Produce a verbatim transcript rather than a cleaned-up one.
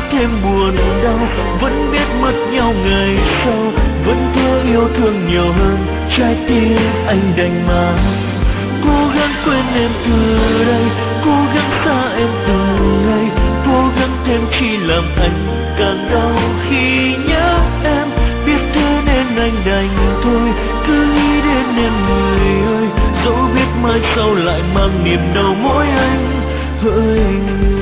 thêm buồn đau, vẫn biết mất nhau ngày sau, vẫn thơ yêu thương nhiều hơn, trái tim anh đành mang. Cố gắng quên em từ đây, cố gắng xa em từng ngày, cố gắng thêm chỉ làm anh càng đau khi nhớ em. Biết thế nên anh đành thôi, cứ nghĩ đến em người ơi, dẫu biết mai sau lại mang niềm đau mỗi anh hỡi anh.